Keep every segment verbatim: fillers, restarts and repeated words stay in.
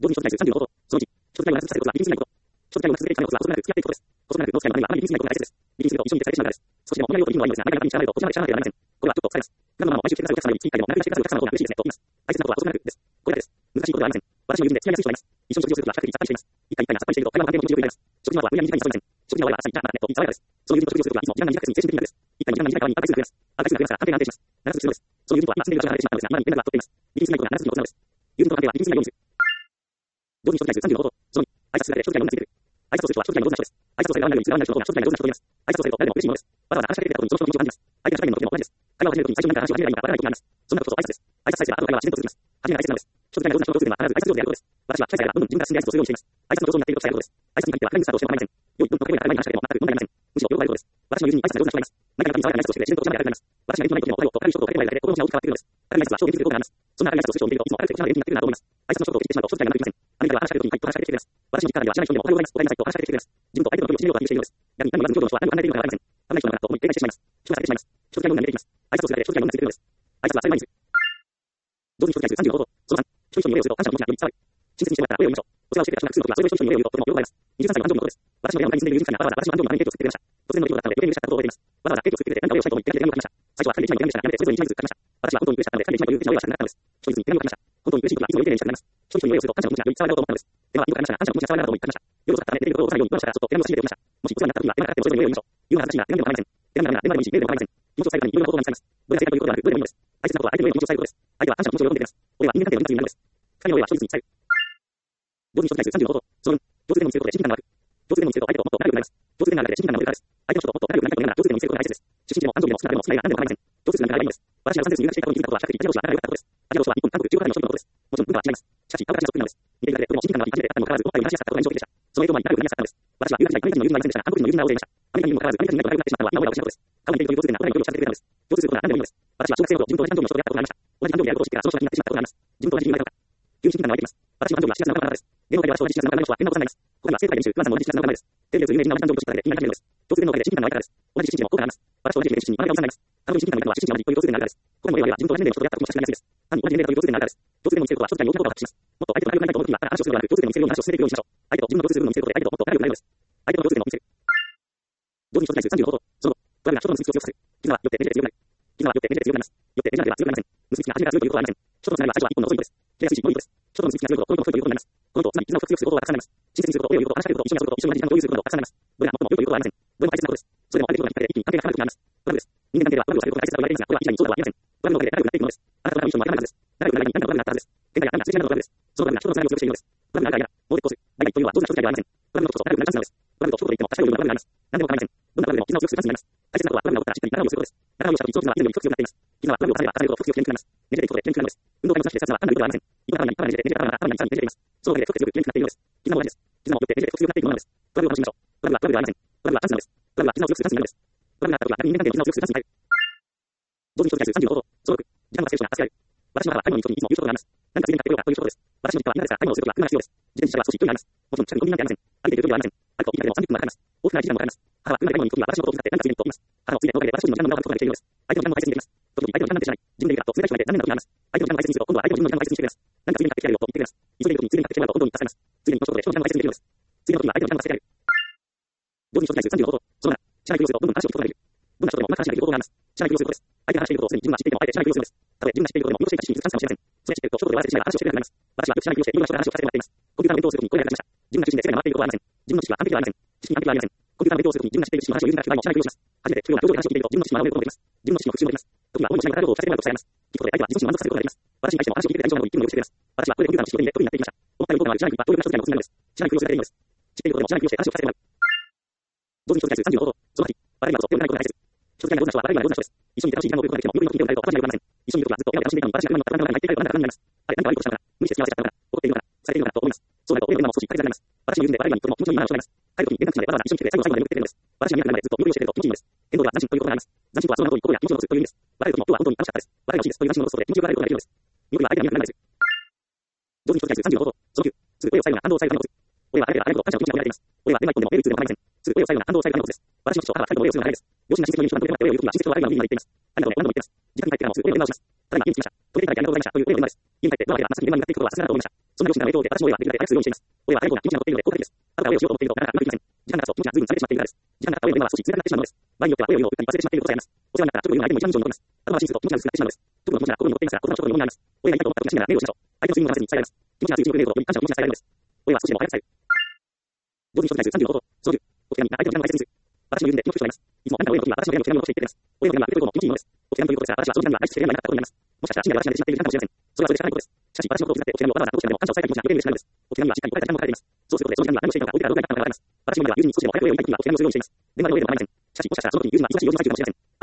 同時に所在数さんじゅうの方法。そのいち、所在をなくさせることは、リリースしないこと。所在をなくすべき可能性は異なる付き合っていくことです。異なる動機の場合は、あまりリリースしないことが大切です。リリースすると一緒に決済してしまうからです。少しでも同じ量というのはいいのですが、なかなかにしゃべると、こちらまでしゃべらなければなりません。これはちょっと伝えます。ガムマンを毎週決済するお客様より、一回でもなくなりし決済するお客様の方が嬉しいですね、と言います。大切なことは異なるです。これです。難しいことではありません。私の友人で付き合いやすい人がいます。一緒に食事をすることは比較的にさっぱりしています。一回一回がさっぱりしていると、会話の関係も気持ちよくなります。食事の後は無理やり短いに誘いません。食事の終わりは朝にじゃあな、ね、と言い爽やかです。その友人と食事をすることはいつも時間が短くて精神的に楽です。一回に時間が短い代わりに赤い数が増えます。赤い数が増えますから関係が安定します。長く続く必要です。その友人とは今住んでいる場所が離れてしまったのですが、今に連絡が取っています。リリースしないことが長く続くことなのです。友人との関係はリリースしないようにする。同時に所在数さんじゅうの方法。そのに、挨拶するだけで所在が上手についている。挨拶をするとは所在が上手な人です。挨拶をされる側がないようにする側がない人の方が所在が上手な人と言います。挨拶をすると誰でも嬉しいものです。わざわざ話しかけてくれたことにその人の気持ちを感じます。相手が社会の時も同じです。会話を始めるときに最初に何か話を始めればいいのかわからないことがあります。そんなことこそ挨拶です。挨拶さえすれば後の会話は自然と続きます。初めが大切なのです。所在が上手な人を通するのは必ず挨拶上手であることです。私は社会ではどんどん自分から進んで挨拶をするようにしています。挨拶の上手になっていると伝えることです。挨拶に限っては彼にスタートをしても構いません。良い文とかけ声が高い話しかけても全く問題ありません。むしろよくあることです。私の友人に挨拶が上手な人がいます。何かの中に爽やかな挨拶をして自然と口まで明るくなります。私が友人のないことでもおはようと軽い一言をかけるだけで心の内が大きく変わってくるのです。彼の挨拶は衝撃することがあります。そんな明るい挨拶をする人を見ているといつも明るくて口まで元気になっているなと思います。挨拶の一言を言ってしまうと所在がうまくいきません。アメリカでは話しかけるときにはいと話しかけてきてくれます。私の実家には知らない人でもおはようございます。おかえりなさいと話しかけてきてくれます。自分と相手の距離を縮めようとしているのです。逆に何も言わずに上手な人は何も考えているのかわかりません。危ない人なのかなと思い警戒してしまいます。人が避けてしまいます。人がどんどん出てきます。挨拶をするだけで人がどんどんついてくるのです。挨拶は当たり前にする。同時に所在数さんじゅうの方法。そのさん、一人一人に礼をすると感謝の気持ちがより伝わる。親切にしてもらったら声を言いましょう。お世話をしてくれた人がすぐの時はそれを一人一人に礼を言うととても喜ばれます。にじゅうさんさいの誕生日のことです。私の部屋の中に住んでいる友人さんがわざわざ私の誕生日のためにケーキを作ってくれました。突然の出来事だったので、余計に嬉しかったことを覚えています。わざわざケーキを作ってくれて何かお礼をしたいと思って手紙を書きました。最初は二人で一枚の手紙でしたが、やめてそれぞれに一枚ずつ書きました。私は本当に嬉しかったので、二人で一枚という手紙をしたくなったのです。一人ずつに手紙を書きました。本当に嬉しいことはいつも余計にしたくなります。一人一人に礼をすると感謝の気持ちがより伝わると思ったのです。電話はよくかかりましたが、感謝の気持ちが伝わるなと思い書きました。夜遅かったため寝ていることを抑えるように言われましたが、ちょっと手紙を締めておきました。もしお世話になった時は電話がかかってもそれぞれに礼を言いましょう。言うのは恥ずかしいが、手紙でも構いません。手紙なら電話でもいいし、メールでも構いません。気持ちを伝えるためにいろいろな方法が見つかります。どれが正解ということではなく、どれでもいいのです。大切なことは相手の上に気持ちを伝えることです。相手は感謝の気持ちを喜んでいます。俺は人間関係の二つになるのです。二人の上は一人ずつに伝える。同時に所在数さんじゅうの方法。そのに、共通点を見つけることで親近感が湧く。共通点を見つけると相手ともっと仲良くなります。共通点があるだけで親近感が湧くからです。相手の人ともっと仲良くなりたいと思いながら共通点を見つけることが大切です。出身地でも誕生日でも好きなでも好きなが何でも構いません。共通点なんて何でもいいのです。私がロサンゼルスに留学していた頃に気づいたことは比較的アジア同士が仲良かったことです。アジア同士は日本、韓国、中華人の人々のことです。もちろん文化は違います。しかし、顔が違う国なのです。似ているだけでとても親近感が湧き初めてだったにもかかわらず、お互い同じやすかったことが印象的でした。その影響もあり仲良くなりやすかったのです。私は留学時代アメリカ人の友人がいませんでしたが、韓国人の友人が大勢いました。アメリカ人の友人が大勢いましたが、アメリカ人にもかかわらずアメリカ人に仲良くなりたいと仲良くなりたいと仲良くなりたいと仲良くなりたいと仲良くなりたいと仲良くなりたいと仲良くなりたいと仲良くなりたいと私は小学生の頃、自分と同じ誕生日の人と出会ったことがありました。同じ誕生日であることを知ってからその人が亡くなってしまったことがあります。自分と同じ日に生まれたのか。急に親近感が湧いています。私の誕生日はしちがつなのかなのです。芸能界では同じしちがつなのかなの人は連絡をさないます。ここでは生徒会練習、クマさんも同じしちがつなのかなです。テレビで有名人の同じ誕生日と知っただけでみんなに始めるのです。共通点のおかげで親近感が湧いたからです。同じ出身地でも効果があります。私と同じ日で出身地にアメリカをさないます。彼女に親近感が湧いたのは出身地が同じという共通点があるからです。ここでも我々は自分と同じ年齢の人と出会った時も写真が安いです。単に同じ年齢という共通点があるからです。共通点を見つけることは一つだけ大きなことを発揮します。もっと相手と仲良くなりたいと思う時には、ただ話をするのではなく、共通点を見つけるように話を進めていくようにしましょう。相手と自分の共通する部分を見つけることで相手ともっと仲良くなれるのです。相手の共通点を見つける。同時に所在数さんじゅうの方法。その後、我々が人との結びつきを強くさせる。絆はよってねじれて強くなる。絆はよってねじれて強くなります。よってねじれでは強くなりません。結びつきが初めから強いということはありません。人とのつながりは最初は一本の細い糸です。切れやすいのです。人との結びつきが強いこと、この糸の太いということになります。この糸をつまり絆を深く強くすることがたくさんなります。親切にすること、お礼を言うこと、話しかけること、一緒に遊ぶこと、一緒に同じ時間を共有することがたくさんなります。どれが最も良いということはありません。どれも大切なことです。それでもある程度が一気に関係が深まる時があります。トラブルです。人間関係ではトラブルを避けることが大切だと言われていますが、これは一概にそうとは言えません。トラブルのおかげで仲良くなっていくものです。あなたと仲良い人もわからないはずです。仲良くなるに何かトラブルがあったはずです。喧嘩や何か通じないのトラブルです。そのトラブルが人とのつながりを強くしているのです。トラブルがあるから嫌だ。もう鉄鋼する。大体というのは上手な人使いではありません。トラブルのことこそ仲良くなるチャンスなのです。トラブルと一言で言っても確かによりもトラブルがあります。何でも構いません。どんなトラブルでも絆を強くするチャンスになります。大切なことはトラブルが起こったらしっかり仲直りをすることです。仲直りをした時、その絆は以前より深く強くなっています。絆はトラブルを重ねれば重ねるほど深く強くなります。ねじれていくことで強くなるのです。運動会の指しでさつは単なることではありません。今頭に頭がねじれて、ねじれた頭が頭にさらにねじれています。そのおかげで深く強く強くなっているのです。絆も同じです。絆もよってねじれて強くなっていくものなのです。トラブルを楽しみましょう。トラブルはトラブルではありません。トラブルはチャンスなのです。トラブルは絆を強くするチャンスになる。トラブルは絆を強くするチャンスになる。同時に所在数さんじゅうの方法。そのろく、時間が正しくな助け合う。私の母は買い物に行くときにいつも言うことがあります。何か次に買ってこようかということです。私の実家は田舎ですから買い物をするときは車が必要です。自転車は少しいっぷんであります。もちろん近くにコンビニなんてありません。歩いている距離はありません。歩くといいだけでもさんじゅっぷんはかかります。大きな時間もかかります。母は車で買い物に行くときは私のことを使って何か次にと言います。母のついでのおかげで私個人の時間の無駄を省くことができているのです。相手の時間も大切にできます。時々相手の時間なんて知らない。自分でいるからと冷たい人がいて残念な時があります。相手の時間を大切にすると今度は相手の自分の時間を大切にしてくれます。何か次に買ってきてやるよと言ってくれます。急いでいる時についでに買ってきてもらうとどんどん助かります。ついでにこの仕事で人の時間を大切にできるのです。次の時には相手の時間を助けられる。同時に所在数さんじゅうの方法。そのなな、知らないふりをするとどんどん話を聞くことができる。どんな人でもうまく話しないという方法があります。知らないふりをすることです。相手が話していることをすでに自分は知っていてもあえて知らないふりをするのです。たとえ自分が知っていることでも見落としていたし気づかせかもしれません。それ知っていると一言で笑ってしまえば話をしてくれなくなります。私はよく知らないふりをしていろんな人が話をさせてもらっています。コンピューターの勉強をするときにこれが役立ちました。自分が自身で世界に回っていることはありません。自分の知識は完璧ではありません。知識に完璧ではありません。コンピューターの勉強をするときに自分が知っている知識の話を友人から聞く場合も知らないふりをします。初めて不要な表情で話を聞いていると自分の知識が守れることができます。自分の知識の復習もできます。時には思いもしないことをさせてもらうことを伝えます。聞くことで相手は自己心を満足させることができます。私に対しても話を聞いてくれた以上など言ってもよくしてくれます。私はこれでコンピューターの仕事にネットになっていきました。思ったより僕は知らないふりは強力な人材のコツになるのです。知らないふりをするだけでいいのです。知っていることでも知らないふりをして話をさせてもらう。同時に所在数さんじゅうの方法。そのはち、バレーがこと手をないことが大切。人付き合いが上手な人はバレーが上手な人です。一緒にいて楽しい時間を送ることができても、指のことを聞いておられると私にはよくわかりません。一緒にいるときはずっと笑顔で楽しんでいたのに、私が今の頭の中に入っていないから何か何になります。あれ、何か悪いことしたのかな、無理して幸せだったのかな、怒っているのかな、されているのかなと思います。そうなると、俺の今も少し駆けずれられます。私の友人でバレーがとても気持ちのいい話をしています。帰るときに連絡しまでわざわざ一緒に来てくれ、最後の最後まで眠ってくれるのです。私が見えないまでずっと見送りをしていると気持ちいいのです。天道では斬新ということがあります。斬新とはその名の通り心や気持ちの持つという意味です。バレーの時も今日は本当に楽しかったです。バレーが欲しいですという斬新を持つことで気持ちよくバレることができるのです。見送りは相手が見えないまでです。同時に所在数さんじゅうの方法。そのきゅう、すぐ声を最後な感動を伝えるためのコツ。俺はあれであれほど感謝の気持ちが込められています。俺は電話一本でもメール一通でも構いません。すぐ声を最後な感動を伝えるためのコツです。私の父と母は二人ともお礼をするのが早いです。両親が親戚の友人と電話でお礼を言うときは親戚と悪いのを耳にまで言っています。ありがとうね、何度も言っています。時間に入ってからもすぐ声を電話をします。ただいま家に着きました。トイレに行かなきゃありがとうございましたという声を電話です。家に帰ってドアが開けたらますぐに電話になっていくことはさすがだなと思いました。そんな両親からの影響を受けて私の声はできるだけ早くするようにしています。俺は早い方が気持ちが乗っているので効果的です。あとは俺をしようと思っているのがなかなかうまくいきません。時間が経つと気持ちが随分冷めてしまっているからです。時間が経った俺の電話は少し冷たくなってしまうのです。場合によっては俺をうっかり忘れてしまっていることさえあります。お世話になった直後に言うのは相手も一番以上に残ります。あとは心すると気持ちが薄くなってしまうのです。特に気持ちが心に残っていますが、心の直後に思います。俺がいないと思ったとしながらメールをしましょう。相手の睡眠を話せに伝えられます。気持ちがついてくれることに感謝の気持ちが伝えられるのです。俺は少しでも早く伝える。同時に一つさんじゅうごほど、そのじゅう、お手紙が相手の時間を大切にする。私の友人で気持ちを伝えます。いつもあなたの親の時は私の部屋の手紙を残していってくれます。親の手紙は受け取ることも気持ちいいものです。お手紙ということですが、私はその手紙が大好きで手紙がなかったことになります。もしかしたら深夜私が寝てしまっている時間かもしれません。それはそれでしかないことです。しかし、私のことを気遣ってお手紙をわざわざどうしても感謝を伝えたい気持ちが余計に嬉しくなるのです。お手紙はしっかり答えた時間も書かれています。そうすることで、その手紙は何をしているのか、置いてあるのかがわかります。私の家では友人に少しでも早く上を見たい時にはお手紙をするようにしています。電話の上でも構いません。しかし、もしかしたらその時に友人は忙しい用事が入っているかもしれません。相手のためにならないようなメールやお手紙は気持ちの余裕でのことです。相手のためにならないようなメールやお手紙は気持ちの余裕を伝えられるのです。そうすることで、気持ちの余裕がないのです。相手が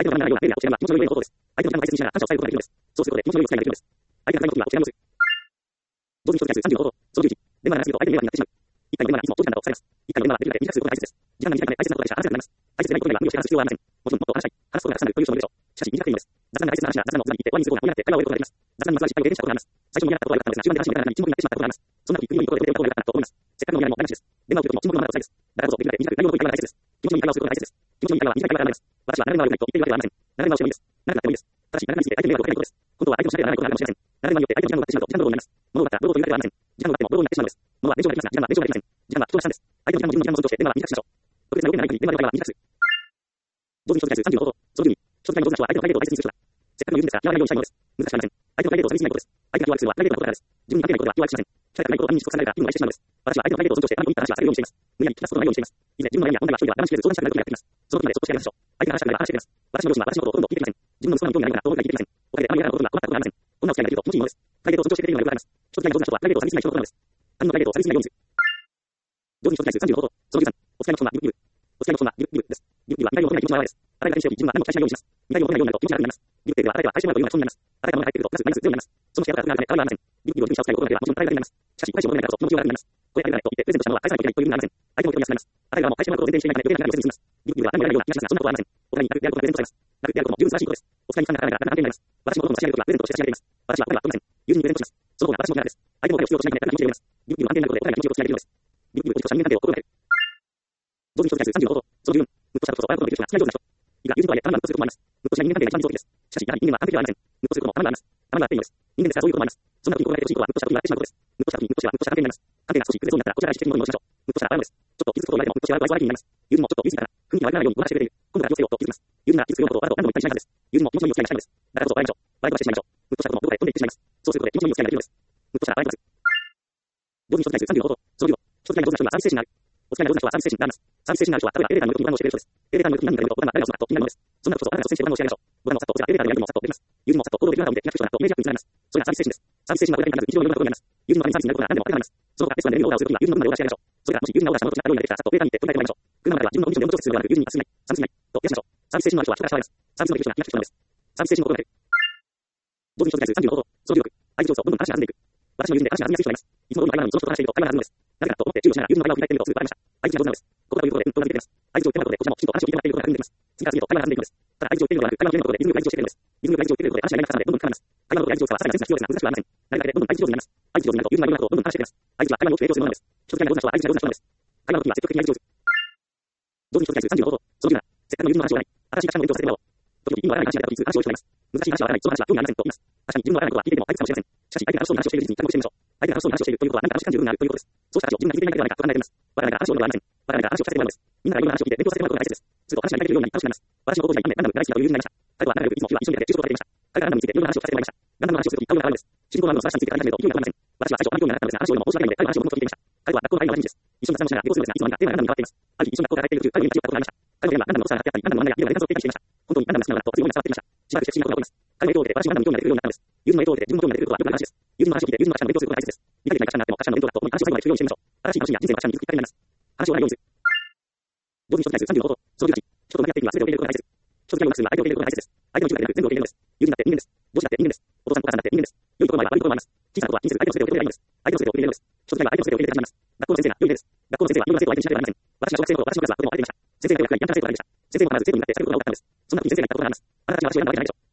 彼の時にはお手紙を持つ。同時に一つさんじゅうごほど、そのじゅうじ、電話が長すぎると相手に迷惑になってしまう。一回の電話がいつも長時間だと伝えます。一回の電話はできるだけ短くすることが大切です。時間が短くなり大切なことでしか話せなくなります。大切でないことには無理をして話す必要はありません。もちろんもっと話したい、話すことがたくさんあるという人もいるでしょう。しかし短くていいのです。雑談が大切な話は雑談のつなぎって終わりにすることが多いなって会話を終えることができます。雑談のつなぎ失敗を経験したことがあります。最初に嫌なったことは良かったのですが、中盤で話しながらに沈黙になってしまったことがあります。そんな時、国のいいことで出ておいた方が良かったと思います。せっかくの嫌なもない話です。電話を切る時も沈黙のままでお伝えです。だからこそできるだけ短く内容の濃い会話が大切です。気持ちのいい会話をすることが大切です。気持ちのいい会話は短い会話があります。私は長電話が悪いと言っているわけではありません。長電話をしてもいいです。長くなってもいいです。ただし、長くなりすぎて相手に迷惑をかけないことです。本当は相手のしゃべらないことがあるかもしれません。長電話によって相手の時間が終わってしまうと時間泥棒になります。物があったら泥棒というわけではありません。時間が終わっても泥棒になってしまうのです。物は弁償ができますが、時間は弁償ができません。時間は人の資産です。相手の時間も自分の時間も尊重して電話は短くしましょう。特別な要件がない時に電話の会話は短くする。同時に一つさんじゅうごほど、そのじゅうに、一つ目の上手な人は相手のプライベートを大切にする人だ。せっかくの友人ですが、嫌われないようにしたいものです。難しくありません。相手のプライベートを寂しいないことです。相手が気を悪くするのはプライベートなことからです。自分に関係ないことは気を悪くしません。機械がないことを他人に知識されたら気分が害してしまうのです。私は相手のプライベートを尊重して他人に言った話はされるようにしています。無理やり聞き出すことのないようにしています。以前、自分の悩みや問題が一人では我慢しきれず相談したくなる時がやってきます。その時までそっとしてやりましょう。相手が話したくなれば話してくれます。私の両親は私のことをほとんど聞いてきません。自分の息子などに興味がないようなと思うぐらい聞いてきません。おかげであまり嫌なことが困ったことがありません。こんなお付き合いができると気持ちいいものです。プライベートを尊重してくれるような理由があります。人付き合いが上手な人はプライベートを寂しくない人のことなのです。他人のプライベートを寂しくないようにする。同時に一つさんじゅうごほど、そのじゅうさん、お付き合いのそんなギブギブ。お付き合いのそんなギブギブです。ギブギブは見返りを求めない気持ちの表れです。あらゆる人に自分は何も期待しないようにします。見返りを求めないようになると気持ちが楽になります。ギブテープはあらゆる相手は相手もらうというような人になります。あらゆるものが入ってくるとプラスマイナスゼロになります。その付き合い方があるため、可愛いはありません。ギブギブを自分にしちゃう付き合いを求めればもちろんプライベートになります。しかし、返しを求めないからと気持ちが悪くなります。これだけではないと言ってプレゼントしたものは返さないといけないという理由がありません。相手の気持ちが安くなります。あらゆるものを返してもらうことを前提にしていないため、プレゼントがないようにせずに済みます。ギブギブは何もやらないような気がしますが、そんなことはありません。お互いに楽であることがプレゼントされます。楽であることも十分素晴らしいことです。お使いに負担がかからないから楽な安定になります。私のことも差し上げるときはプレゼントをして差し上げています。私はお金は取りません。友人にプレゼントします。その方が私のキャラです。相手のお金を必要としないため、楽に気持ちでいます。ギブギブは安定になることでお互いに気持ちをつなげるのです。ギブギブを人と人間関係を心がける。同時に一つさんじゅうごほど、そのじゅうよん、ムッとしたことと親子のできる人が少ないような人。いいが、友人とはいえ、たまにムッとすることもあります。ムッとしない人間関係が一番理想的です。しかし、やはり人間は完璧ではありません。ムッとすることもたまにはあります。たまにはあっていいのです。人間ですからそういうこともあります。そんな時に心がけてほしいことは、ムッとした時に笑ってしまうことです。ムッとした時にムッとしてはムッとした関係になります。関係が少し崩れそうになったら、こちらが意識的に物をしましょう。ムッとしたら謝るのです。ちょっと傷つくことを言われても、ムッとして笑い笑いになります。友人もちょっと言い過ぎたら、雰囲気が悪くならないようにごまかしてくれている。今度は気をつけようと気づきます。友人が傷つくようなことをあなたと何度も言ったりしないはずです。友人も気持ちのいいお付き合いがしたいのです。だからこそ笑いましょう。笑い飛ばしてしまいましょう。ムッとしたこともどこかで飛んでいってしまいます。そうすることで気持ちのいいお付き合いができるのです。ムッとしたら笑います。同時に一つさんじゅうごほど、そのじゅうご、人付き合いが上手な人にはサービス精神がある。お付き合いが上手な人はサービス精神があります。サービス精神がある人は、例えばエレベーターに乗る時にボタンを押してくれる人です。エレベーターに乗る時に何人かいるとボタンが誰が押すのかと気になるのです。そんなことこそあなたが率先してボタンを押してやりましょう。ボタンを押すと、エレベーターでやるのもさっとできます。友人もさっと行動できるようなので、気が人だとイメージアップにつながります。それがサービス精神です。サービス精神はこれだけにならず、日常のいろんなことになります。友人の場合にサービスになることが何でも当てはまります。その他、レストランでメニューをオーダーをするときは、友人の分までオーダーしてやりましょう。それからもし友人がオーダーしたものと違った料理が出てきたら、さっとペーターに入れて取り替えてもらいましょう。車の中では自分のコンディションで戻す必要がなく、友人に進めない、サービスしない、と気がしましょう。サービス精神のある人は人から慕われます。サービスのできる人が気が利く人なのです。サービス精神の心がける。同時に一つさんじゅうごほど、そのじゅうろく、相手上手とどんどん話が弾んでいく。私の友人で話が弾みやすい人がいます。いつもどんどん会話なのにその人と話していると会話が弾むのです。なぜかと思って注意をしながら友人の会話を振り返ってみるとすぐ分かりました。相手が上手なのです。ここだということで、うん、動画が出ています。相手を言ってもらうことで、こちらもきちんと話を聞いてもらっていることが確認できます。次から次へと会話が弾んでいくのです。ただ相手を言っているのではなく、会話を決めることでリズムよく相手をしているのです。リズムよく相手を言っていることで話が長くなるのでどんどん深まります。会話のことで相手上手はさらに大切な必要ですが、難しくはありません。なるだけでどんどん相手上手になります。相手上手になると友人がいろんなことをどんどん話してくれます。相手は会話に大きく影響するものです。人付き合いが上手な人は相手が上手な人なのです。会話の時は積極的に相手上手。同時に一つさんじゅうごほど、そのじゅうなな、せっかくの友人の話を笑い、新しい価値観の勉強をさせてもらおう。時々意味のわからない話が出たといつ話をしてもらいます。難しい話はわからない、その話は興味がありませんと言います。確かに自分のわからないことは聞いていても退屈かもしれません。しかし相手が楽しそうに話をしている事実に着目してみましょう。相手が楽しそうに話をしているということは何か楽しく感じる部分があるということです。そうした話を自分が聞いていないだけではないかと考えています。わからないから話を読むのではありません。わからないから話を聞かせてもらうのです。みんながいろんな話を聞いて勉強させてもらうことが大切です。すると話がいっぱいできるようになり楽しくなります。私の弟がいため、ガンダム大好きなという友人になりました。彼とは仲良くいつも今一緒に出て住所を書いていました。彼がガンダムについていろんな話をさせてもらいました。ガンダムの話をするとき顔が変わるんです。主人公のガンダムの素晴らしさについて語り始めると勢いが止まりません。私は最初あまり興味がなかったのですが、話を読むと申し訳ないので彼の話を僕も聞いていました。彼は学校の愛の馴染みです。一緒に雑談をしながら旅行するのですが、いつの間にかテーマがガンダムに変わっています。ある日一緒に学校から帰っている途中、彼に話を聞いたことがありました。彼のテーマはガンダムのお世話があってやったり、ガンダムの名前が家で連続的にしていました。本当にガンダムが好きなのだとすごい伝わってきました。しばらくして不思議なことが起こります。彼の影響を受けて私もガンダムに興味が出てくるようになったのです。友人の影響を受けて自分も興味が出てくることはよくある話です。友人の話を聞いて友人の価値観の勉強することが大切です。理解できない価値観があっても価値観の勉強だと思い話を最後まで聞くようにしてみましょう。新しい楽しみや人生の価値観に気づくきっかけになります。話をないようにする。同時に一つさんじゅうごほど、そのじゅうはち、人と向き合っていくには全てを受け入れることが大切です。人と向き合いをうまくするには相手を受け入れることが大切です。相手の中でなく全部を受け入れるのです。友人だって人間です。上司だって人間です。お父さんとお母さんだって人間です。良いところもあれば悪いところもあります。小さなことは気にせず相手の全てを受け入れればいいのです。相手の全てを受け入れるのです。人と向き合いは相手の全てを受け入れて始まります。学校の先生が良い例です。学校の先生はいろんな生徒を相手にしなければなりません。私が小学生の頃、私のクラスはとても荒れていました。先生がよくやんちゃな生徒がいました。先生も必ず生徒になって最後のことが多かったのです。そんな時に先生が言ったことがあります。あなたたちは私を選んだわけじゃないでしょ。私もあなたたちを選んだわけじゃない。人と関係を大切にしなさい。人と関係を大切にしなさい。生徒たちをそのまま受け入れることをしたことです。先生も人間ですから好き嫌いがあります。あなたには私を選んだわけじゃない。人と関係を大切にしなさい。人と関係を大切にしなさい。生徒たちをそのまま受け入れることをしたことです。先生が言ったことがあります。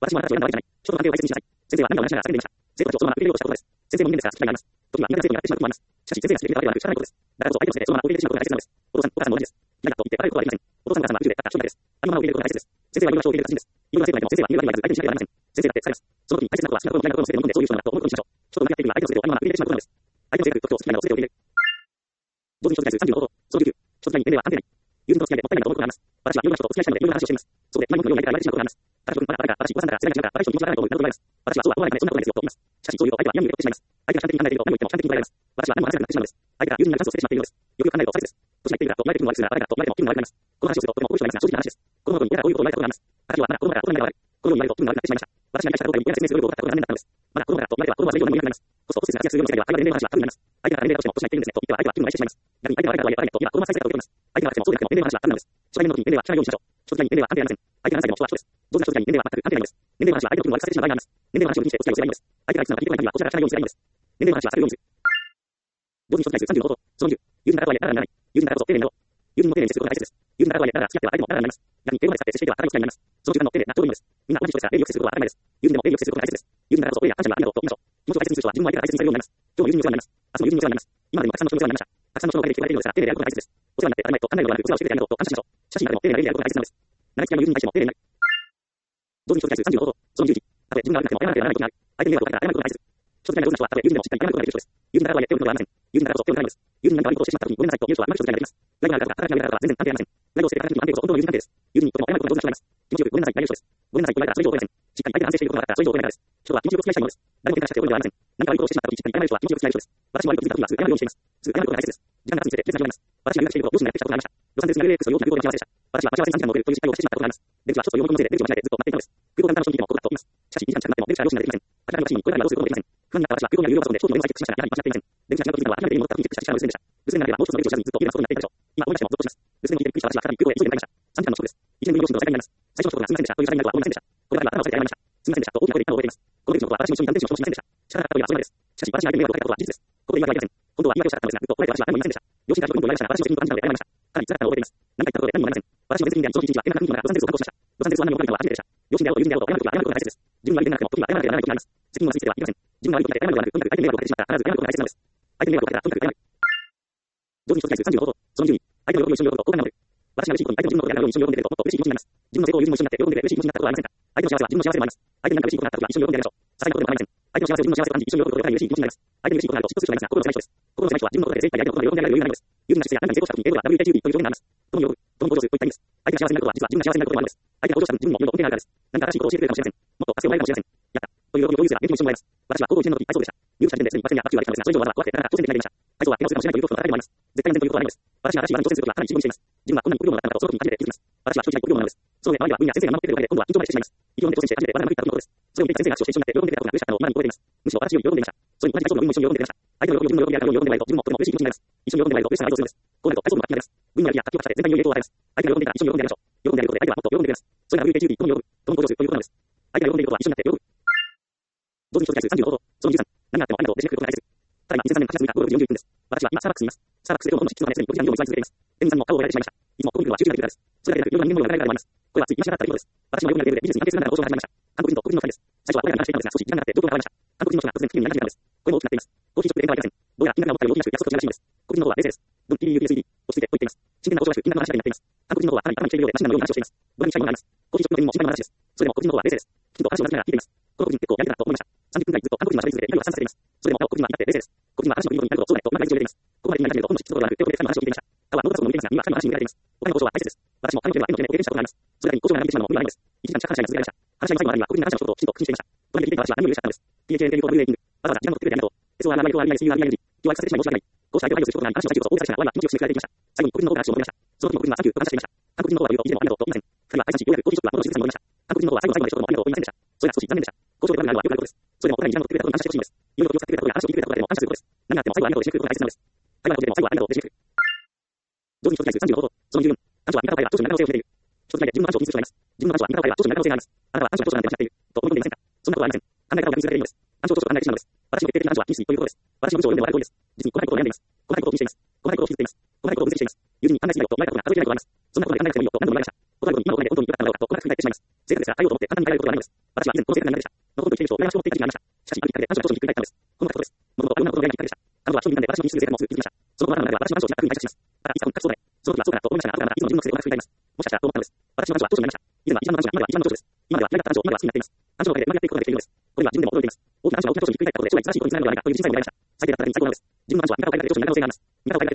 時には苦手な生徒になってしまうこともあります。しかし先生がしてくれたわけではなく仕方ないことです。だからこそ相手のせいでそのまま受け入れてしまうことが大切なのです。お父さん、お母さんも同じです。嫌だと言って悪いことはできません。お父さん、お母さんは宇宙でたった一人だけです。ありのまま受け入れることが大切です。先生はいろんな人を受け入れる達人です。いろんな生徒がいても先生は見るわけにはいかず相手にしなければなりません。先生だって疲れます。その時に大切なことは好きなことも嫌いなことも全て飲んでそういう人のものだと思い込んでしまう人と向き合っていくには相手の全てを受け入れる。人と向き合っていくには相手の全てをありのまま受け入れてしまうことなのです。相手のせいだということを好きなのは全てを受け入れる。 同時に所属回数さんじゅうの方法。そのじゅうきゅう。所属外に年齢は関係ない。友人と付き合いでもったいないと思うことがあります。私はいろんな人とお付き合いしたいので、いろんな話をしています。そこで、前ものように相手が言われてしまうことがあります。私は、誰か、私、おばさんだから、世代が違うから、私と気持ちがないと思うことがあります。私は、そうは思わないため、そんなことないですよ、と言います。しかし、そういうと相手は嫌味を言ってしまいます。相手が主観的に考えていると、何を言っても主観的に捉えられます。私は何も話せなくなってしまうのです。相手が友人に話を捨ててしまっているのです。よくよく考えると、差別です。年がいっているからと言われているのは悪いですが、誰かと言われても気分が悪くなります。この話をすると、とても古い人がいますが、正直な話です。子供の頃に親がこういうことを言われたことがあります。私はまだ子供だから大人になる。このように言われると気分が悪くなってしまいました。私が理解したことに親が説明するように分かったことが何年だったのです。まだ子供だからと言われては子供は全然読みになります。コストコスが活躍するような世界は会話で年齢の話は過去になります。相手が年齢が年も年が言っているんですねと言っては相手は気分がしてしまいます。逆に相手が誰かと言われては今子供は再生だと言っています。相手がしてもそうでなくても年齢の話は過去になります。初対面の時に年齢は聞かないようにしましょう。初対面に年齢は関係ありません。相手が何歳でも人は人です。上手な人に年齢は全く関係ないのです。年齢の話は相手の気分を悪くさせてしまう場合があります。年齢の話を気にしてお付き合いをすればいいのです。相手がいつなのか聞いてこない限りはこちらが聞かないようにすればいいのです。年齢の話は相手の気分を悪くさせてしまう場合があります。同時に所属回数さんじゅうの方法。そのじゅういち。友人と付き合いでもったいないと思うことがあります。私は友人と付き合いでもったいないと思うことがあります。友人からとはいえ、ならならない。友人からこそ丁寧になろう。友人も丁寧に接することが大切です。友人からとはいえ、なら付き合っては相手もならなります。逆に英語まで使って接していては互いお付き合いになります。その時間の丁寧なちょうどいいのです。みんな同じ人ですから、礼儀よく接することは当たり前です。友人でも礼儀よく接することが大切です。友人だからこそ、お礼や感謝やありがとうと言いましょう。気持ちを大切にする人は自分も相手が大切にされるようになります。今日も友人にお世話になります。明日も友人にお世話になります。今までもたくさんの人にお世話になりました。たくさんの人のおかげで聞こえているのですが、丁寧であることが大切です。お世話になって当たり前と考えるのではなく、お世話をしてくれてありがとうと感謝しましょう。しかし今でも丁寧な礼儀であることが大切なのです。長き付き合いの友人に対しても丁寧になる。同時に所属回数さんじゅうの方法。そのじゅういち。たとえ自分が悪くなっても謝らなければならないことがある。相手に迷惑をかけたら謝ることが大切です。所属回の上手な人は、たとえ友人でもしっかり謝ることができる人です。友人だからとはいえ手を抜くことはありません。友人だからこそ手を抜かないのです。友人に何か悪いことをしてしまった時にごめんなさいと言う人は今まで所属外ができます。害があるかとか、働きがあるかとかは全然関係ありません。害をしてから時に安定こそ本当の友人関係です。友人にとても謝ることが上手な人がいます。気持ちよくごめんなさいと言われる人です。ごめんなさいと言われたらそれ以上怒れません。しっかり相手が安定していることがあったらそれ以上怒れないからです。人は気持ちよく付き合いしたいものです。誰も喧嘩したって怒るのではありません。何か悪いことをしてしまった時しっかり謝る人は気持ちよく付き合える人です。私も悪いことをした時はすぐ謝るようにしています。すぐ謝ることが大切です。時間が経つにつれて別な気がします。私が留学している頃、両親がやってきたことがありました。ロサンゼルスにあるレイクスのような空港で待ち合わせでした。私は待ち合わせにさんじかんも遅れるという失態をしてしまったことがあります。出口はちょっと読み込みのせいで出口を間違えてずっと待っていたのです。空港からの人に聞いてもここだと言います。しかしにじかん近くなっても出口は両親が出てきません。諦めた私にこれからはどうすることもできません。不安になった私は空港にある有料パソコンで飛行機のメモをチェックしましたが、やはり間違っていません。出口が違うと聞いたのは諦めて家に戻った時にチェックした時しかありませんでした。留守電がなければもう一つの出口を知らずにずっと家でのことになっていたでしょう。今思い出してもゾッとします。留守電を聞いてびっくりした私は再び空港へ急いで向かいました。さんじかんの遅刻です。いちねんぶりの両親と再会になります。最初の一言がすみませんでしたという謝罪になるとは思いませんでした。これからは頭を下げて謝りました。すみませんでしたと大きな声で言ったのを覚えています。この出口のことは私も一緒に断定しようとしませんでした。力がかかったというのはそれまでです。しかし私が相手に迷惑をかけたことは事実です。ここで言い訳はありません。今度は言い訳をしたかったのですが、ずっとこれで私は何も言いませんでした。両親からということを言われましたが、私も責任を感じたので謝りました。かなり辛かったのを覚えています。何か言ったことで何も言われません。私の別人であるその一日は変な空気の中ロサンゼルスを観光しました。ロサンゼルスは何も分かるのは初めてでした。両親であろうと友人であろうと謝ることは謝ることが大切です。自分が悪い点がなくても時には謝らなければならないことがあります。責任をついてはいけません。自分が悪いことで謝ることはなく、とにかく相手に迷惑をかけてしまったら必ず謝ることが大切なのです。相手に迷惑をかけたらとにかく謝る。同時に所属回数さんじゅうの方法。そのじゅうに。相手の喜びを一緒に喜ぶと幸運なので。私が嬉しいことに相手の自分のことであるように一緒に喜んでいるともっと嬉しい気持ちになります。自分の成功を友人も一緒になって喜んでいて嬉しい気持ちになったことはありませんか。相手の幸せは自分の幸せでもあります。相手に何か嬉しいことがあった時は一緒に喜んでやりましょう。些細なことでもありません。相手の幸せを自分の幸せと感じ一緒に喜ぶことでかなり嬉しい気持ちになります。相手に嬉しいことがあると嫉妬する人がいますが、心の狭い人です。心の狭い人は自分のことで精一杯相手のことで喜んでやる余裕がないのです。友人が質や何かに成功した時に英語は ダブリューエイチユービー という表現があります。共に喜ぶ、共に向上するといった意味です。相手が幸せになることは実は自分が幸せになることもあるのです。相手が向上した時に自分にも喜んでいるからです。何か新しいことを教えてくれるかもしれません。もっと助けをもらえるかもしれません。やったという喜びを有すら元気に一緒にもらいます。私は高校いちねんの時体操でした。入社時点ですでに一発目に当たって言われたのですが、それ以上は怖くてなかなか挑戦できませんでした。体操は怪我をするかもしれないという恐怖の中にもあります。絶対安全ということはないのです。私が新しい技に挑戦する時はかなり一緒にしています。自分はこんなに臆病者だったのだとその時に初めて気づきます。私は人一倍臆病なのです。その上、周りはみんな先生が守ってくれるおかげで今度は緊張までしてしまいます。意気込んで挑戦して初めて技がうまくいったということです。それを見ていた先生が握手をして一緒になって喜んでくれたことが嬉しかったのを今に覚えています。むしろ私より喜んでいました。それに同じ体操の部員も一緒に喜んでいました。相手の喜びを自分の喜びであるように喜んでもらえると自分もとても嬉しい気持ちになります。一緒に喜んでもらえると嬉しさが愛情をするのです。こうなると体操部が決まります。部員のやる気や卓球を勝ち全体に影響を与えます。相手が喜んでいたら一緒に喜んでやりましょう。喜んでやることで相手はもっと喜んでくれます。それが ダブリューエイチユービー 共に喜ぶ、共に向上するということなのです。相手が喜んでいることは一緒になって喜ぶ。同時に所属回数さんじゅうの方法。そのじゅうさん。何があってもありがとうで締めくくることが大切。ただいまにせんさんねんはちがつむいかごろくじよんじゅういっぷんです。私は今スターバックスにいます。スターバックスでほとんどの執筆の熱によじかん以上座り続けています。店員さんも顔をやられてしまいました。いつもここに来るのはじゅうじからです。それだけでなく夜がにねんものが流れがあります。これはつい今しなかったということです。私も夜が出るでビジネスに関係するなら交渉が始まりました。韓国人と黒人の二人です。最初は親が話していたのですが少し時間が経って状況が変わりました。韓国人の人が突然付近にいなくなったのです。声も大きくなっています。コーヒーショップで電話がありません。どうやら金額が思ったより大きなく約束しないらしいのです。黒人の方は冷静です。ドン ピーユーピーエスディー 落ち着いてと言っています。真剣な交渉らしく金額の話だけになっています。韓国人の方はかなり頭にきているようで真面目なような話をしています。ドラにしたいものがあります。コーヒーショップの店員も心配な話です。それでも黒人の方は冷静です。きちんと話を出しながら聞いています。この黒人結構やりたなと思いました。さんじゅっぷんぐらいずっと韓国人は喋り続けて意味を発散させています。それでもなお黒人は至って冷静です。黒人は話の振りになるとそうだと同じ大事を入れています。ここまで今になってみるとほとんど執筆のことがなく手を触れて二人の話を聞いていました。他はノートパソコンを向いていますが耳は二人の話に向けられています。他の交渉は大切です。私も他の件では縁の件で経験したことがあります。それだけに交渉が長引いてしまうのも無理はないのです。いちじかん近く話し合いが続けられました。話し合いの最後までは黒人が感謝のことをきちんと口にしていました。隣で聞いていた私は何も嬉しかったのです。ピーエイチエー ということをブルーレイティング。わざわざ時間を取ってくれてありがとう。エスオーアール マイルとアールアイエスユーアールアイエヌジー。今日はさせてしまい申し訳ない。こうした相手を配慮することが話の最中こそ大事な話が我々は気持ちを締めくくられていきました。最後に黒人の方が話を戻りました。その時も黒人はサンキューと話していました。韓国人の方は言うといつでもありがとうと言いません。二人は解散しようやくコーヒーショップは戻るしずつに戻りました。韓国人の方は最後の最後まで一言もありがとうと言いませんでした。それが少し残念でした。交渉で悪くなるのはよくあることです。それでもお互いに時間を取ってくれたことに感謝してほしいのです。いろいろ気を使ってくれたことや話を聞いてくれたことでも感謝することです。何があっても最後はありがとうで締めくくることが大切なのです。最後のことでも最後はありがとうで締めくくる。同時に所属回数さんじゅうの方法。そのじゅうよん。短所は味方の場合は長所になる可能性を秘めている。一つだけ自分の短所を気にする人がいます。自分の短所は味方の場合は長所になる可能性があります。あなたは短所は長所なんて間違っていると思い込んでいませんか。そんなことはありません。考え方を逆にするだけでいいのです。短所を長所と考えてしまうのです。私の決定的な短所は気にしいということです。私の文章を読んでもらえる通りです。実に細かいことを悩んでいます。細かいことを気にしています。細かいことを傷つけています。細かいことを分析しています。友人に考えすぎだよと言われたことが数えきれないことがあります。そんなことで考えなくてもいいよと何度も言われました。細かいことに今のお金で本当に良かったのだろうかと細かく振り返ってしまいます。正確ですが、対応と思って簡単に変えられることはないのです。私は以前この生活が苦手でした。のほんとに生きている人を羨ましく思っていた時期がありました。しかし、あるきっかけで短所の長所にひっくり返ったのです。このことです。もともとあるようなことのやりきっかけでした。彼女は一人なんで私の気にする生活もすぐ気づきました。その後の中では私の短所をひゃくに解釈します。ただ、いつか書きそうだね。その時はそうだなと思いましたが、後からいつも自分の癖で同じく振り返ります。もしかしたらと思ったのです。私の短所は長所になりました。以前は一番の短所が今では一番の長所です。今では嫌いだった短所を今では好きになっています。短所のおかげでうまくやっていくことができているのです。これは自分でも驚いています。大きな短所が大きな長所にひっくり返ったことで将来素晴らしいことにつながるのではないかという自信さえも得られました。最低だったら短所を味方を変えられる長所になりました。最低だったら短所を味方を変えられるようになります。自分の短所は味方を変えられるようになります。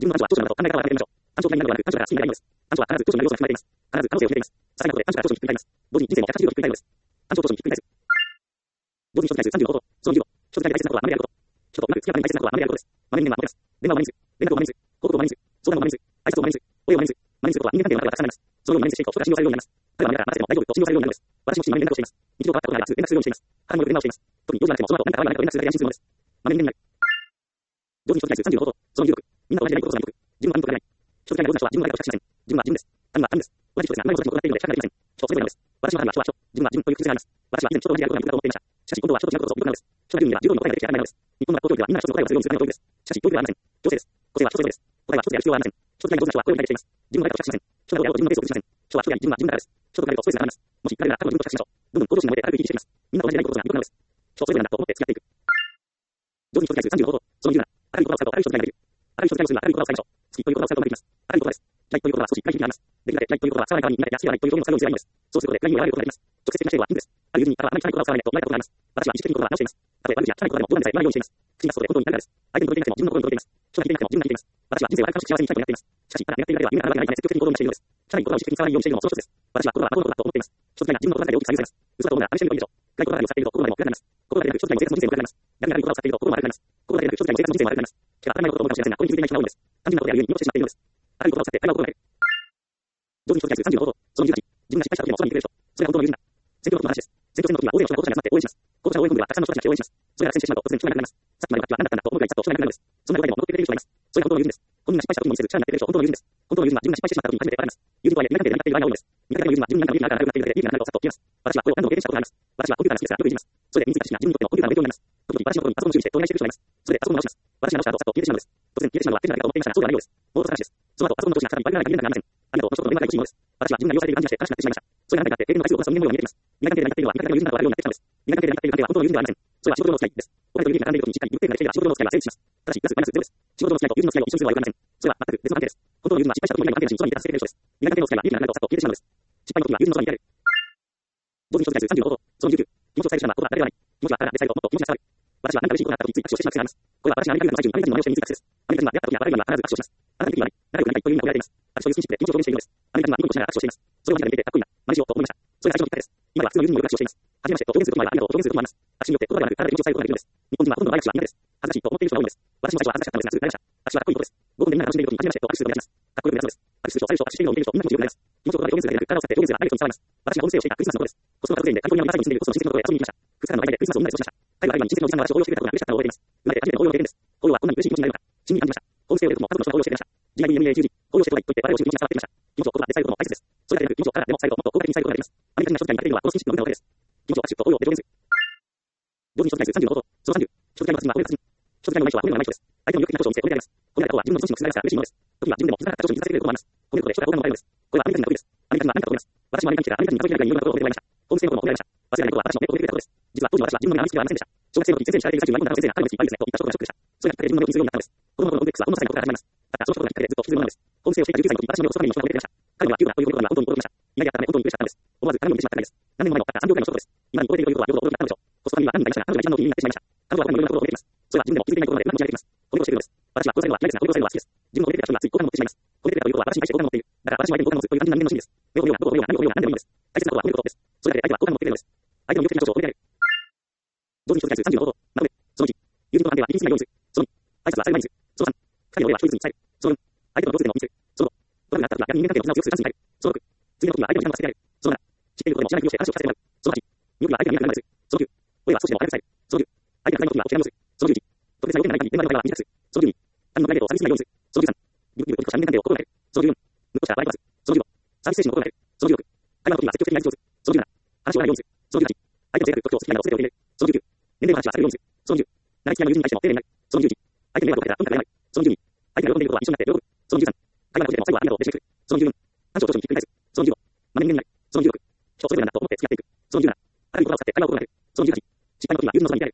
分の暗証は長所などと考え方を改めてみましょう。暗証と何なのではなく、暗証が好きになります。暗証は必ず長所の要素が含まれています。必ず可能性を秘めています。さらに後で暗証が長所にひっくり返ります。同時に人生もひゃくはちじゅうどひっくり返るのです。暗証長所にひっくり返す。同時に一つ返すさんじゅうの方法。そのじゅうご。人付き合いで大切なことは守りあること。人とうまく付き合うために大切なことは守りあることです。守りには守ります。電話を守ります。連絡を守ります。報告を守ります。相談を守ります。挨拶を守ります。声を守ります。守りますことは人間関係の中ではたくさんあります。そのように守りしていくと人が信用されるようになります。彼は守れたらなぜでも大丈夫と信用されるようになるのです。私も父に守り連絡をしています。日常変わったことがあればすぐ連絡するようにしています。母もよく電話をしています。特に用事がなくてもその後何かあれば何か連絡するだけで安心するのです。守りになる。同時に一つ返すさんじゅうの方法。そのじゅうろく。みんなと同じでないことこそがよく。自分は他人と比べない。人付き合いが上手な人は自分の代表を着しません。自分は自分です。他人は他人です。同じ人ですが、今の人たちも行っているので比較ができません。人それぞれなのです。私の他人は人は人。自分は自分という屈折があります。私は以前人と同じであることが良いことだと思っていました。しかし本当は人と違うことをすることなのです。人が言うには十分の答えができて当たり前なのです。日本の学校教育ではみんなが人の答えをするようにするための教育です。しかし教育ではありません。強制です。個性は人それぞれです。答えは一つである必要はありません。人付き合いが上手な人は声をかけています。自分の代表を着しません。人がやることを自分のペースを崩しません。人は人であり自分は自分だからです。人と比べるとストレスが上がります。もし彼らが彼女を自分と着しましょう。どんどん向上心が燃えて明るい日々しています。みんなと同じでないことが良くなるのです。人それぞれなんだと思って付き合っていく。同時に一つ返すさんじゅうの方法。そのじゅうなな。明るい言葉を使うと明るい人付き合いができる。明るい人付き合いをするには明るい言葉を使いましょう。好きという言葉を使うことができます。明るい言葉です。嫌いという言葉は少し暗い響きがあります。できるだけ嫌いという言葉は使わない代わりに苦手や好きではないという表現を使うようにすればいいのです。そうすることで暗いを和らげることができます。直接的な否定は陰です。ある友人にあなたはあまり汚い言葉を使わないねと言われたことがあります。私は意識的に言葉を直しています。例えば悪口や汚い言葉でも冗談でさえ言わないようにしています。口に出すことで本当に誰です。相手に届いていなくても自分の心に届いています。人が聞いていなくても自分が聞いています。私は人生を楽しく幸せにしたいと願っています。しかし、ただ願っているだけでは夢が叶うわけがないため積極的に行動をしているのです。汚い言葉を意識的に使わないようにしているのもその一つです。私は言葉は過去のことだと思っています。人付き合いが自分の心が大きく左右されます。嘘だと思うなら試してみるといいでしょう。暗い言葉を使っていると心がでも暗くなります。心がでなく人付き合いも生活も人生も悪くなります。逆に明るい言葉を使っていると心も悪くなります。心がでなく人付き合いも生活も人生も悪くなります。手が当たり前のことを思うかもしれませんが、これに気づいていない人が多いのです。単純なことであるゆえに見落としてしまっているのです。明るい言葉を使って会話を心がける。同時に一つ返すさんじゅうの方法。そのじゅうはち。自分が失敗した時も空に行ってくれる人。それが本当の友人だ。選挙の時の話です。選挙戦の時は大勢の人が候補者に集まって応援します。候補者を追い込んではたくさんの人たちが応援します。それが落選してしまうと突然人がいなくなります。さっきまで私は何だったんだと思うくらいさっと人がいなくなるのです。そんな具合でも戻ってくれる人がいます。それが本当の友人です。本人が失敗した時も見せず力になってくれる人は本当の友人です。本当の友人は自分が失敗してしまった時に初めて現れます。友人とはいえ何かでやりたっている場合が多いのです。苦手な友人は自分に何かの利益があるから悪くなっているので利益がなくなるとさっと言います。私はこれを何度も経験したことがあります。私はコンピューターが好きですからよくいじります。それで身についた知識が自分にとってのコンピューターの勉強になります。時々私のことにパソコンの修理して問題している人がいます。それでパソコンを直します。私が直した後さっと消えてしまうのです。突然消えてしまうのは手品だけかと思っていましたがそうではないようです。モード探しです。その後パソコンの調子がかなりバグらない限り連絡がありません。ありがとう、この人との連絡が欲しいのです。私は自分が利用されている感じがして悲しくなってしまいました。それが何かあって永遠の回数をこなす人間模様に見えています。苦手関係で何かっているのは苦手な友人だとわかるようになってきたのです。苦手関係で何かっている関係は本当の友人ではありません。それは仕事上の付き合いです。お金と友人が絡んでいることにしっかり無点ができていれば仕事上の付き合いは成立します。ただし、プラスマイナスゼロです。仕事の付き合いと友人の付き合いを一緒にするのは良くありません。それは全く別の関係です。本当の友人は失敗した時に何か関係なしに空に出た捨てている人です。苦手関係の付き合いは利益がなくなるとさっと消えてしまうのです。失敗の時は友人の空に出る。同時に一つ返すさんじゅうの方法。そのじゅうきゅう。気持ちを伝える手段は言葉だけではない。気持ちは腹で伝えるともっと気持ちが伝わる。私は何か嬉しいことがあった時につい握手をしてしまう癖があります。これは私がアメリカ人の最中にアメリカ人の真似をして身についた癖です。アメリカ人は出会った時や別れるには必ず握手をします。あなたには仲良くなりたいという意味が込められています。私というスキンシップで気持ちを表現しているのです。アメリカ人はニコニコしながら握手をしています。それを見てかっこいいな、真似しようと思いました。それが最初のきっかけです。今では普通の友人による握手をしています。はじめましてと表現することもあればありがとうと表現することもあります。握手によって言葉ではなく体で気持ちを伝えることができるのです。日本人はほとんどの毎握手は苦手です。恥ずかしいと思っている人が多いのです。私も最初は恥ずかしかったのですがすぐ慣れました。握手はかっこいいことです。ごふんでみんなが楽しんでいる時にはじめましてと握手することができます。かっこよく目立つのです。握手すると最初握手しているのを見ている人みんな気持ちよくなります。気持ちを言葉で表現するだけでなく体を使って表現するがダイレクトに伝わります。私がホームステイをしていたクリスマスの頃です。コストコ学園でカリフォルニアのマサイに住んでいるコストの親戚のところへ遊びに行きました。ふつかの間でクリスマスをみんなで過ごしました。彼はあるいは親戚のおじさんが私を抱擁してくれたことが嬉しかったのを覚えています。生まれて初めての抱擁の経験です。抱擁はこんなに嬉しい気持ちになるのか、不思議に感じました。ホームステイを出るとも家族の人が抱擁してくれました。時代に夢見える友人、抱擁してとは言ってバレをしている気持ちが伝わってきました。気持ちを言葉で伝えることも大切です。それだけでなく気持ちを体でも伝えるともっと効果的に伝えることができます。アメリカ人が人付き合いに勝てるのはこのスキンシップの文化のおかげです。気持ちを握手と抱擁で表現する。同時に一つ返すさんじゅうの方法。そのさんじゅう。人付き合いの達人は褒める達人。人付き合いの上手い人は褒めるのが上手い人です。相手の魅力的なことを見せ褒められます。褒められたことは自分の自信の屈がりますから嬉しいものです。時には自分でも気づかなかったことに気づかせてくれることもあります。褒めることで人が好感を持たれるのです。これはアメリカ人の得意です。アメリカ人は何かと思います。私もアメリカに来てからアメリカ人に数えきれないぐらいいろんなことを褒めてもらいました。ホームステイのことも褒められました。忘れられないことは私の目を褒めてくれたことです。実は当時の私は自分の目があまり好きではありませんでした。小学生の時先生に叱られている最中に割り込んだ先生が彼の好きいっぱいですねと言ったことがショックでした。それがきっかけで自分の目を気にするようになったのです。子供の頃のコンプレックスはほんの些細なことから始まります。ただそのことがきっかけでずっと引きずるものなのです。ホームステイをしていたじゅうきゅうさいの時私の目をそばに人が褒めてくれました。彼はピューなということには本当に驚きました。意外であったため本当に嬉しかったのです。思わず鏡を見てしまったからです。何年も前のたったさんびょうくらいの衝動です。今に超えているということはよほど驚きだったのでしょう。コストコには何人かいましたが彼女が一番のお気に入りになってしまいました。彼女は他にもいろんなことを褒めています。それは自分でも気づいていないことなのでうまく気づいていないことなのでうまく気づいています。褒めをしているのです。私はこの際では嫌いですが褒めをされるのは好きです。自分の褒めてくれた人にはつい好感を持ってしまいます。褒めてくれたということは私に対して好感を持っている。だから私も相手に好感を持つという単純な人間の心理です。目を褒めようがどこを褒めようが何を褒めようが何でもいいのです。大切なことは褒めることです。それだけで相手は好感を持ってくれるのです。相手の魅力的な長所を褒められる。同時に一つ返すさんじゅうの方法。なので、そのいち、友人との関係は秘密になるようにする。そのに、挨拶は当たり前にする。そのさん、二人の俺は一人ずつに伝える。そのよん、相手の共通点を見つける。そのご、トラブルがあった時は逆に人間関係の絆を強くするチャンスになる。そのろく、次の時には相手の批判を助けられる。そのなな、知っていることでも知らないふりをして話を聞かせてもらう。そのはち、魅力が相手が見えなくなるまでする。そのきゅう、声は少しでも早く伝える。そのじゅう、相手が不快な時はこちらにする。そのじゅういち、特別な要件がない限り電話の会話は短くする。そのじゅうに、他人のプライベートを寂しいないようにする。そのじゅうさん、ギブギブとした人間関係を心がける。そのじゅうよん、無とした場合はする。そのじゅうご、サービス精神を心がける。そのじゅうろく、会話の時には積極的にやり上手。そのじゅうなな、話を笑うようにする。そのじゅうはち、相手の性格と気をつけながらを全て受け入れる。そのじゅうきゅう、年齢の話はされるようにする。そのじゅう、長い付き合いの友人に対しても丁寧になる。そのじゅういち、相手の迷惑をかけたら文化がない。そのじゅうに、相手が喜んでいることは一緒になって喜ぶ。そのじゅうさん、会話の時でも最後はありがとうで締めくくる。そのじゅうよん、話を長所にひっくり返す。そのじゅうご、真面目になる。そのじゅうろく、人それぞれなんだと思って付き合っていく。そのじゅうなな、明るい言葉を使って会話を心がける。そのじゅうはち、失敗の時は友人のそばにいてやる。